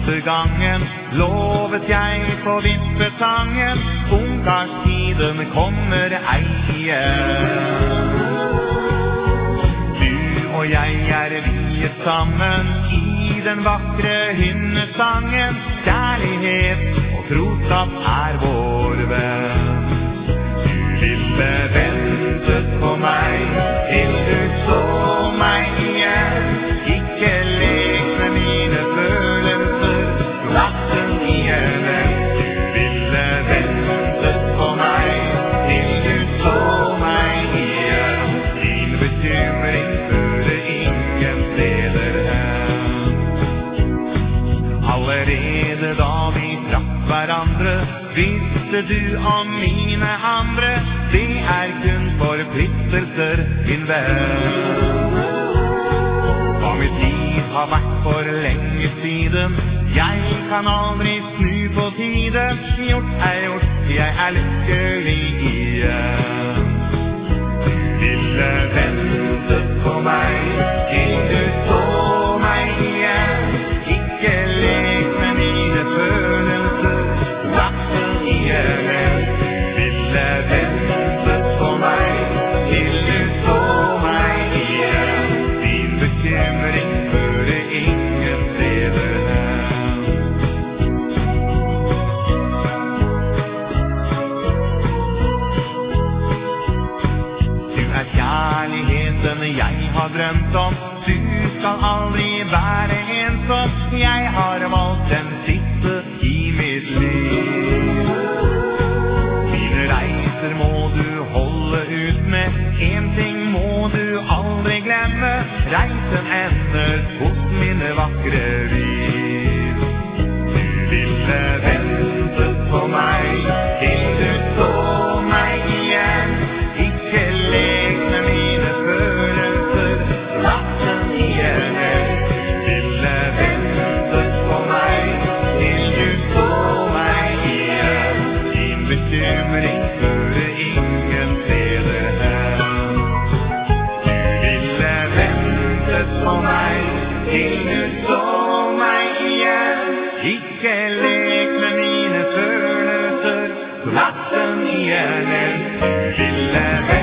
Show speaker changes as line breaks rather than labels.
første gangen lovet jeg på vippetangen, ungkarstiden kommer eie. Du og jeg viet sammen i den vakre hymnesangen, kjærlighet og troskap vår venn. Du ville ventet på meg til du så meg igjen, ikke lek med mine følelser, natten igjen. Du ville ventet på meg til du så meg igjen, din bekymring førte ingen steder hen. Allerede da vi traff hverandre, visste du om mine andre, det kun forpliktelser, min venn. Hva mitt liv har vært for lenge siden, jeg kan aldri snu på tiden, gjort gjort, jeg lykkelig igjen. Du ville ventet på meg til du så meg igjen, ikke lek med mine følelser, natten igjen. Du ville ventet på meg til du så meg igjen, din bekymring førte ingen steder hen. Du kjærligheten jeg har drømt om, du skal aldri være ensom, jeg har valgt den siste i mitt liv. Mine reiser må du holde ut med, en ting må du aldri glemme, reisen ender hos mine vakre liv. Du ville ventet på meg til du så meg igjen, ikke lek med mine følelser, natten igjen. Du ville ventet på meg til du så meg igjen, din bekymring førte ingen steder hen. Du ville ventet på meg til du så meg igjen, ikke lek med mine følelser, natten igjen. Du ville ventet